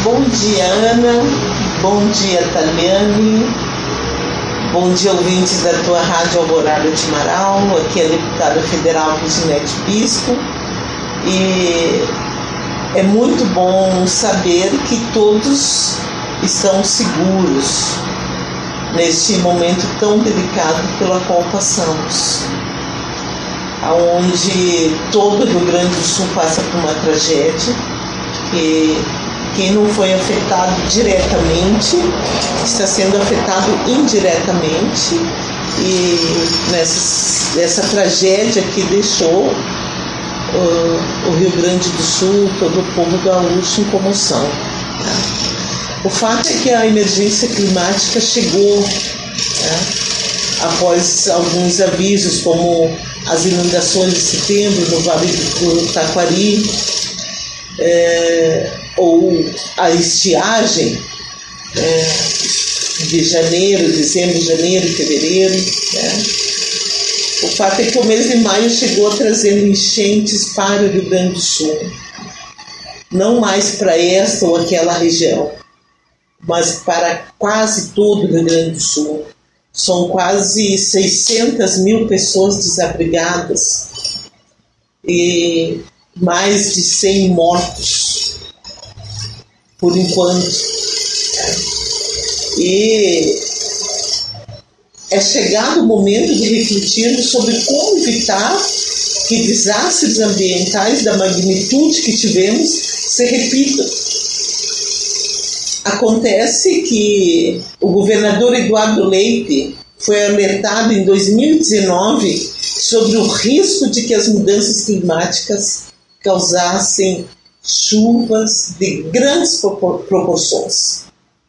Bom dia, Ana. Bom dia, Taliane. Bom dia, ouvintes da tua Rádio Alvorada de Marau. Aqui é a deputada federal Reginete Bispo. E é muito bom saber que todos estão seguros neste momento tão delicado pela qual passamos, onde todo o Rio Grande do Sul passa por uma tragédia, e quem não foi afetado diretamente está sendo afetado indiretamente, e nessa tragédia que deixou o Rio Grande do Sul, todo o povo gaúcho em comoção. O fato é que a emergência climática chegou após alguns avisos, como as inundações de setembro no Vale do Taquari, ou a estiagem de janeiro, dezembro, janeiro e fevereiro. O fato é que o mês de maio chegou trazendo enchentes para o Rio Grande do Sul, não mais para esta ou aquela região, mas para quase todo o Rio Grande do Sul. São quase 600 mil pessoas desabrigadas e mais de 100 mortos, por enquanto. E é chegado o momento de refletirmos sobre como evitar que desastres ambientais da magnitude que tivemos se repitam. Acontece que o governador Eduardo Leite foi alertado em 2019 sobre o risco de que as mudanças climáticas causassem chuvas de grandes proporções.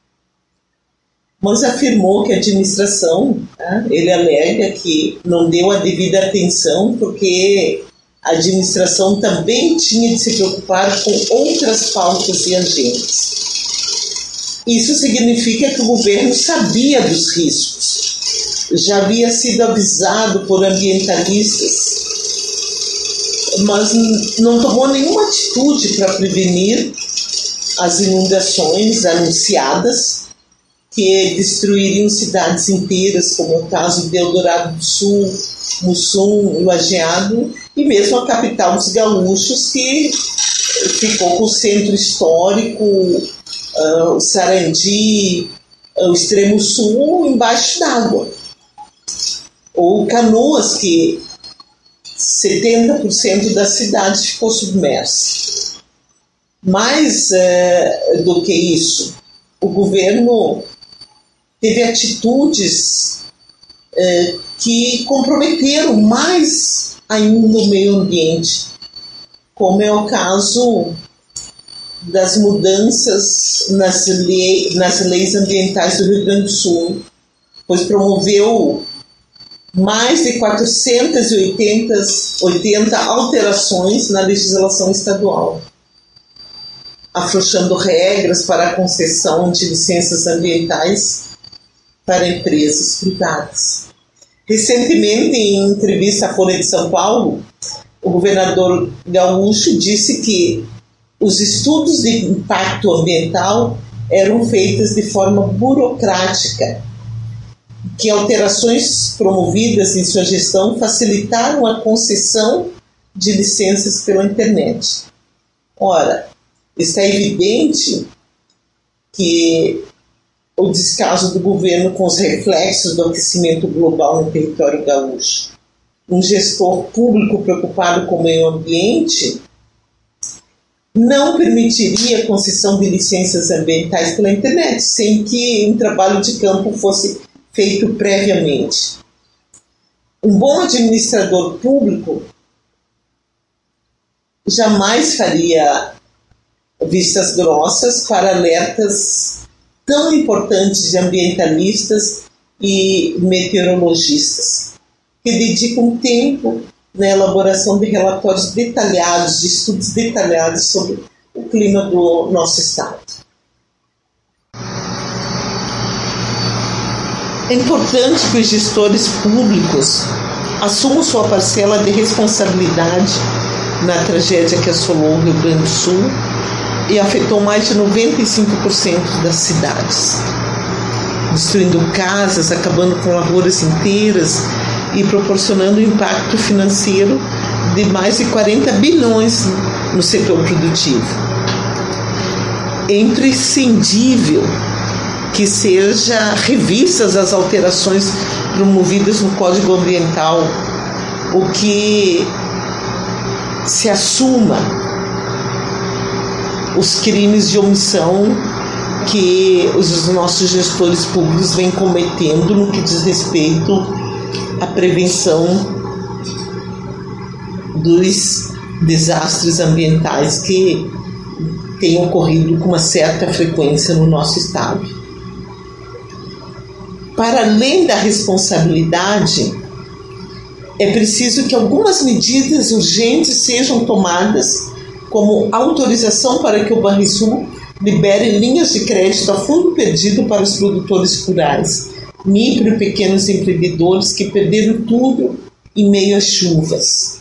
Mas afirmou que a administração, ele alega que não deu a devida atenção porque a administração também tinha de se preocupar com outras pautas e agentes. Isso significa que o governo sabia dos riscos, já havia sido avisado por ambientalistas, mas não tomou nenhuma atitude para prevenir as inundações anunciadas que destruiriam cidades inteiras, como o caso de Eldorado do Sul, Mussum, Lajeado, e mesmo a capital dos gaúchos, que ficou com o centro histórico, o Sarandi, o extremo sul, embaixo d'água. Ou Canoas, que 70% da cidade ficou submersa. Mais do que isso, o governo teve atitudes que comprometeram mais ainda o meio ambiente, como é o caso das mudanças nas leis ambientais do Rio Grande do Sul, pois promoveu mais de 480 alterações na legislação estadual, afrouxando regras para a concessão de licenças ambientais para empresas privadas. Recentemente, em entrevista à Folha de São Paulo, o governador gaúcho disse que os estudos de impacto ambiental eram feitos de forma burocrática, que alterações promovidas em sua gestão facilitaram a concessão de licenças pela internet. Ora, está evidente que o descaso do governo com os reflexos do aquecimento global no território gaúcho. Um gestor público preocupado com o meio ambiente não permitiria a concessão de licenças ambientais pela internet, sem que um trabalho de campo fosse feito previamente. Um bom administrador público jamais faria vistas grossas para alertas tão importantes de ambientalistas e meteorologistas, que dedicam tempo na elaboração de relatórios detalhados, de estudos detalhados sobre o clima do nosso estado. É importante que os gestores públicos assumam sua parcela de responsabilidade na tragédia que assolou o Rio Grande do Sul e afetou mais de 95% das cidades, destruindo casas, acabando com lavouras inteiras e proporcionando um impacto financeiro de mais de 40 bilhões no setor produtivo. É imprescindível que sejam revistas as alterações promovidas no Código Ambiental, o que se assuma os crimes de omissão que os nossos gestores públicos vêm cometendo no que diz respeito à prevenção dos desastres ambientais que têm ocorrido com uma certa frequência no nosso estado. Para além da responsabilidade, é preciso que algumas medidas urgentes sejam tomadas, como autorização para que o Banrisul libere linhas de crédito a fundo perdido para os produtores rurais, micro e pequenos empreendedores que perderam tudo em meio às chuvas.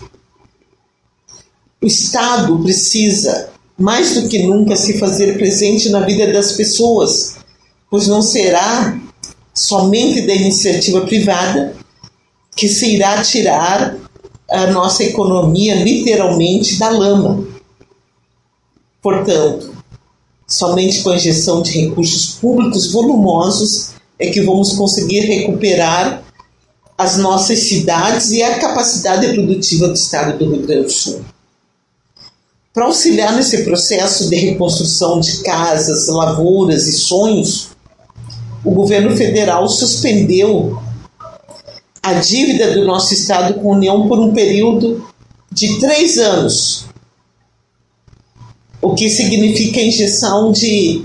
O Estado precisa, mais do que nunca, se fazer presente na vida das pessoas, pois não será somente da iniciativa privada que se irá tirar a nossa economia literalmente da lama. Portanto, somente com a injeção de recursos públicos volumosos é que vamos conseguir recuperar as nossas cidades e a capacidade produtiva do estado do Rio Grande do Sul. Para auxiliar nesse processo de reconstrução de casas, lavouras e sonhos, o governo federal suspendeu a dívida do nosso estado com a União por um período de 3 anos, o que significa a injeção de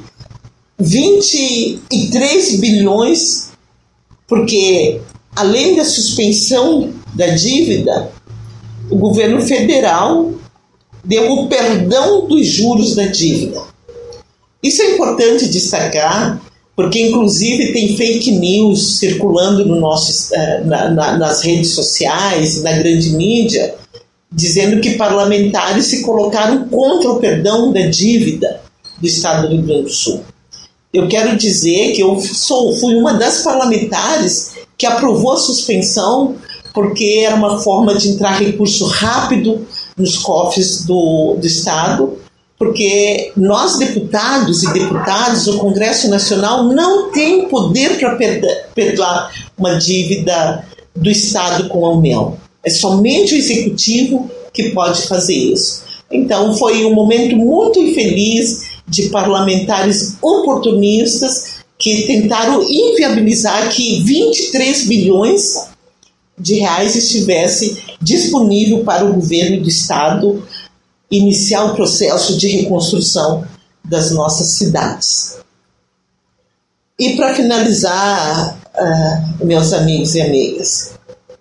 23 bilhões, porque além da suspensão da dívida, o governo federal deu o perdão dos juros da dívida. Isso é importante destacar, porque inclusive tem fake news circulando no nosso, nas redes sociais, na grande mídia, dizendo que parlamentares se colocaram contra o perdão da dívida do estado do Rio Grande do Sul. Eu quero dizer que eu fui uma das parlamentares que aprovou a suspensão, porque era uma forma de entrar recurso rápido nos cofres do estado, porque nós, deputados e deputadas, o Congresso Nacional não tem poder para perdoar uma dívida do Estado com a União. É somente o Executivo que pode fazer isso. Então, foi um momento muito infeliz de parlamentares oportunistas que tentaram inviabilizar que 23 bilhões de reais estivesse disponível para o governo do Estado iniciar o processo de reconstrução das nossas cidades. E para finalizar, meus amigos e amigas,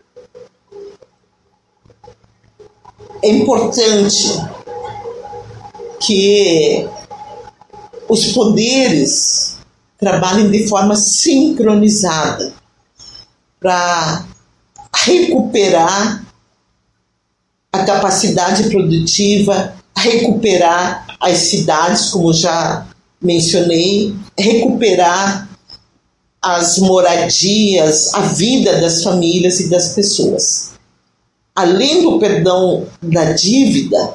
é importante que os poderes trabalhem de forma sincronizada para recuperar a capacidade produtiva, recuperar as cidades, como já mencionei, recuperar as moradias, a vida das famílias e das pessoas. Além do perdão da dívida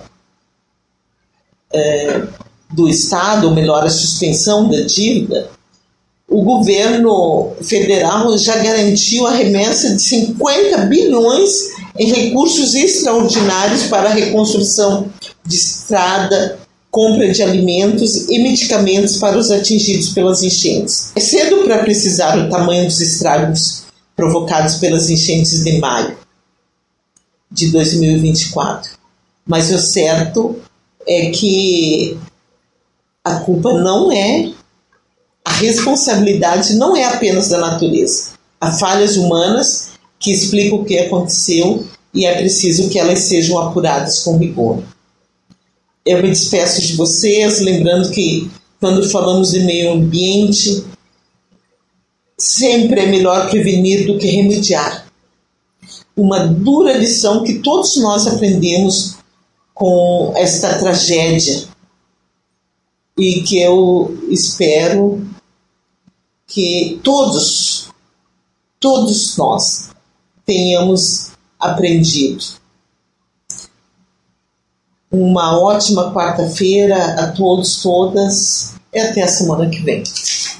do Estado, ou melhor, a suspensão da dívida, o governo federal já garantiu a remessa de 50 bilhões em recursos extraordinários para a reconstrução de estrada, compra de alimentos e medicamentos para os atingidos pelas enchentes. É cedo para precisar o tamanho dos estragos provocados pelas enchentes de maio de 2024, mas o certo é que a culpa não é, a responsabilidade não é apenas da natureza. Há falhas humanas que explicam o que aconteceu e é preciso que elas sejam apuradas com rigor. Eu me despeço de vocês, lembrando que quando falamos de meio ambiente, sempre é melhor prevenir do que remediar. Uma dura lição que todos nós aprendemos com esta tragédia e que eu espero que todos nós tenhamos aprendido. Uma ótima quarta-feira a todos, todas, e até a semana que vem.